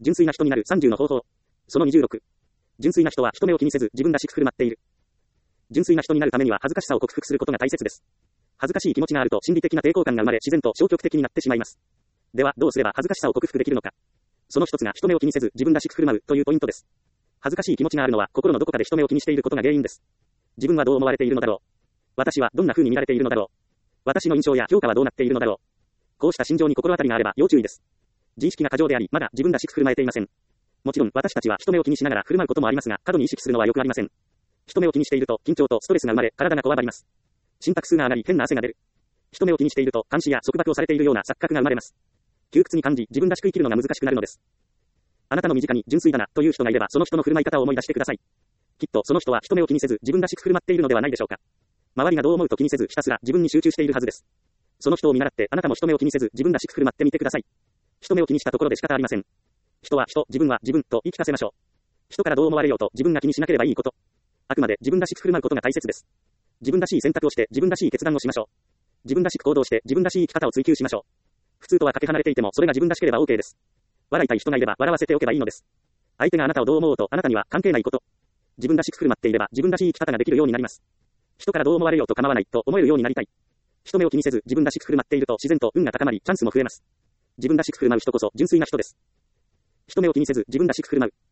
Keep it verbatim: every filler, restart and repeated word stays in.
純粋な人になるさんじゅうの方法。そのにじゅうろく。純粋な人は人目を気にせず自分らしく振る舞っている。純粋な人になるためには恥ずかしさを克服することが大切です。恥ずかしい気持ちがあると心理的な抵抗感が生まれ自然と消極的になってしまいます。では、どうすれば恥ずかしさを克服できるのか。その一つが人目を気にせず自分らしく振る舞うというポイントです。恥ずかしい気持ちがあるのは心のどこかで人目を気にしていることが原因です。自分はどう思われているのだろう。私はどんな風に見られているのだろう。私の印象や評価はどうなっているのだろう。こうした心情に心当たりがあれば要注意です。自意識が過剰であり、まだ自分らしく振る舞えていません。もちろん私たちは人目を気にしながら振る舞うこともありますが、過度に意識するのは良くありません。人目を気にしていると緊張とストレスが生まれ、体がこわばります。心拍数が上がり変な汗が出る。人目を気にしていると監視や束縛をされているような錯覚が生まれます。窮屈に感じ自分らしく生きるのが難しくなるのです。あなたの身近に純粋だなという人がいればその人の振る舞い方を思い出してください。きっとその人は人目を気にせず自分らしく振る舞っているのではないでしょうか。周りがどう思うと気にせずひたすら自分に集中しているはずです。その人を見習ってあなたも人目を気にせず自分らしく振る舞ってみてください。人目を気にしたところで仕方ありません。人は人、自分は自分と言い聞かせましょう。人からどう思われようと自分が気にしなければいいこと。あくまで自分らしく振る舞うことが大切です。自分らしい選択をして自分らしい決断をしましょう。自分らしく行動して自分らしい生き方を追求しましょう。普通とはかけ離れていてもそれが自分らしければ OK です。笑いたい人がいれば笑わせておけばいいのです。相手があなたをどう思おうとあなたには関係ないこと。自分らしく振る舞っていれば自分らしい生き方ができるようになります。人からどう思われようと構わないと思えるようになりたい。人目を気にせず自分らしく振る舞っていると自然と運が高まりチャンスも増えます。自分らしく振る舞う人こそ純粋な人です。人目を気にせず自分らしく振る舞う。